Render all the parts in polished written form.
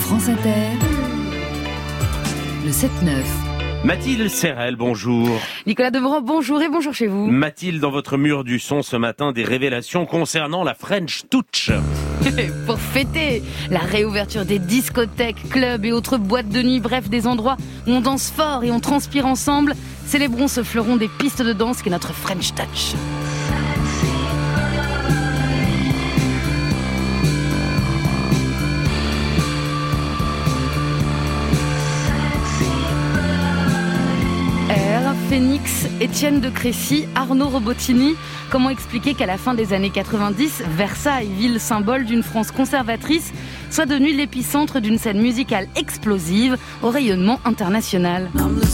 France Inter, le 7-9. Mathilde Serrel, bonjour. Nicolas Demorand, bonjour et bonjour chez vous. Mathilde, dans votre mur du son ce matin, des révélations concernant la French Touch. Pour fêter la réouverture des discothèques, clubs et autres boîtes de nuit, bref, des endroits où on danse fort et on transpire ensemble, célébrons ce fleuron des pistes de danse qu'est notre French Touch. Phoenix, Étienne de Crécy, Arnaud Robotini. Comment expliquer qu'à la fin des années 90, Versailles, ville symbole d'une France conservatrice, soit devenue l'épicentre d'une scène musicale explosive au rayonnement international?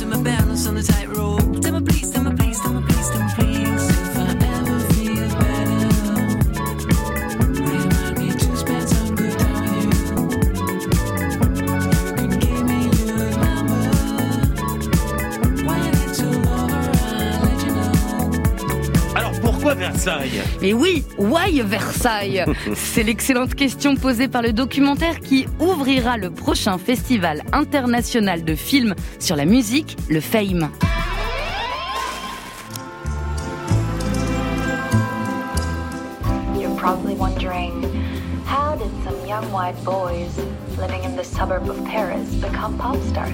Versailles. Mais oui, why Versailles? C'est l'excellente question posée par le documentaire qui ouvrira le prochain festival international de films sur la musique, le FAME. You're probably wondering, how did some young white boys living in the suburb of Paris become pop stars?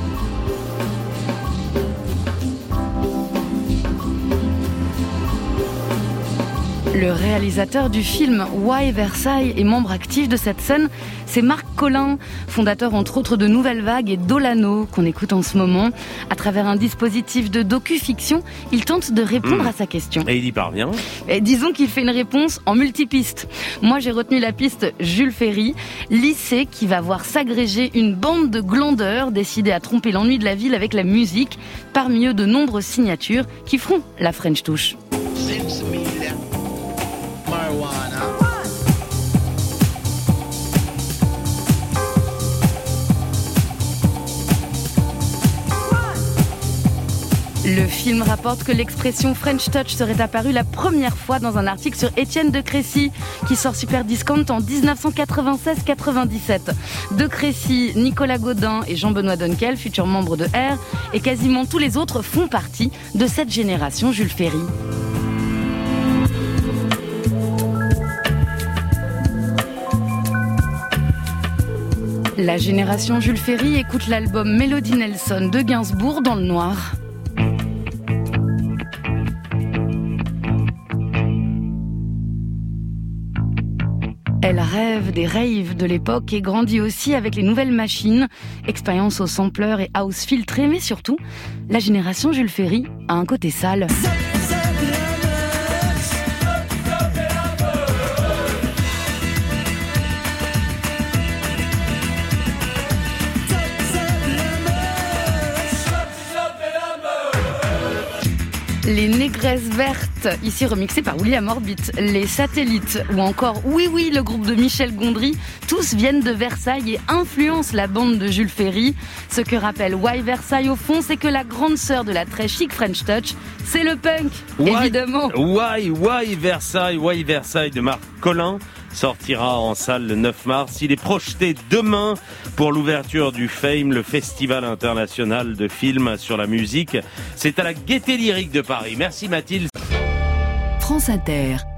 Le réalisateur du film Why Versailles et membre actif de cette scène, c'est Marc Collin, fondateur entre autres de Nouvelle Vague et Dolano, qu'on écoute en ce moment. À travers un dispositif de docu-fiction, il tente de répondre à sa question. Et il y parvient. Et disons qu'il fait une réponse en multipiste. Moi, j'ai retenu la piste Jules Ferry, lycée qui va voir s'agréger une bande de glandeurs décidés à tromper l'ennui de la ville avec la musique, parmi eux de nombreuses signatures qui feront la French Touch. Le film rapporte que l'expression French Touch serait apparue la première fois dans un article sur Étienne de Crécy, qui sort Super Discount en 1996-97. De Crécy, Nicolas Gaudin et Jean-Benoît Dunkel, futurs membres de R, et quasiment tous les autres font partie de cette génération Jules Ferry. La génération Jules Ferry écoute l'album Mélodie Nelson de Gainsbourg dans le noir. Elle rêve des raves de l'époque et grandit aussi avec les nouvelles machines, expérience au sampler et house filtré, mais surtout, la génération Jules Ferry a un côté sale. Les Négresses Vertes, ici remixées par William Orbit, les Satellites ou encore Oui Oui, le groupe de Michel Gondry, tous viennent de Versailles et influencent la bande de Jules Ferry. Ce que rappelle Why Versailles au fond, c'est que la grande sœur de la très chic French Touch, c'est le punk, évidemment. Why Versailles de Marc Collin sortira en salle le 9 mars. Il est projeté demain pour l'ouverture du FAME, le Festival international de films sur la musique. C'est à la Gaîté Lyrique de Paris. Merci Mathilde. France Inter.